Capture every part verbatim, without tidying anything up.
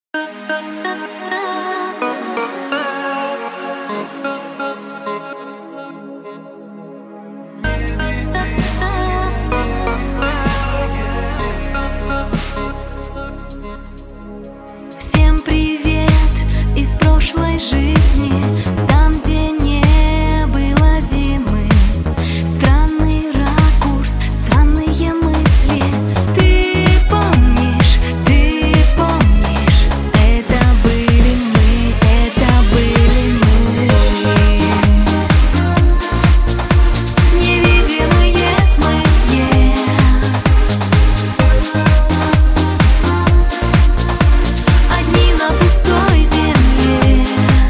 Всем привет из прошлой жизни, там, где не было зимы. Странный ракурс, странные мысли. Ты помнишь, ты помнишь, это были мы, это были мы. Невидимые мы, одни на пустой земле,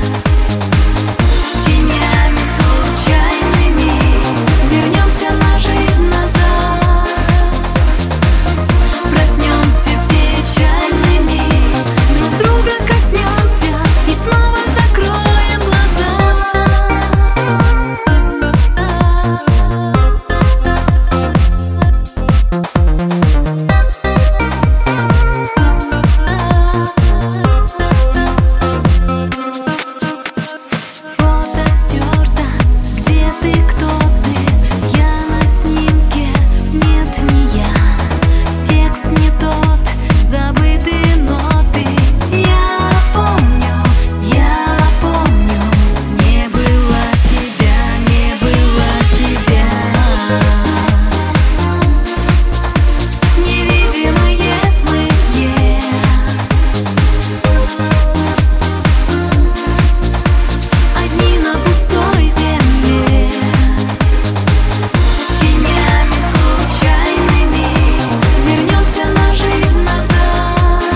тенями случайными вернемся на жизнь назад, проснемся печальными, друг друга коснемся и снова закроем глаза. Фото стерто, где ты, кто ты? Я на снимке, нет, не я. Текст не тот, забытые ноты. Я помню, я помню, не было тебя, не было тебя. Невидимые мы, одни на пустой земле, тенями случайными вернемся на жизнь назад,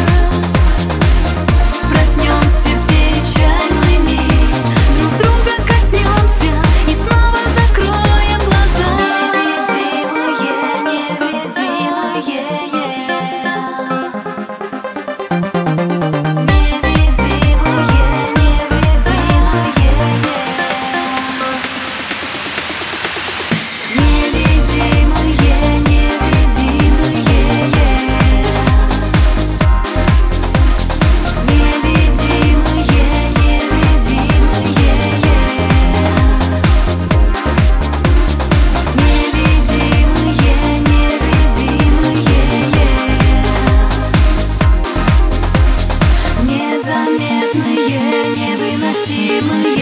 проснемся печальными, друг друга коснемся и снова закроем глаза. Невидимые, невидимые, незаметные, невыносимые.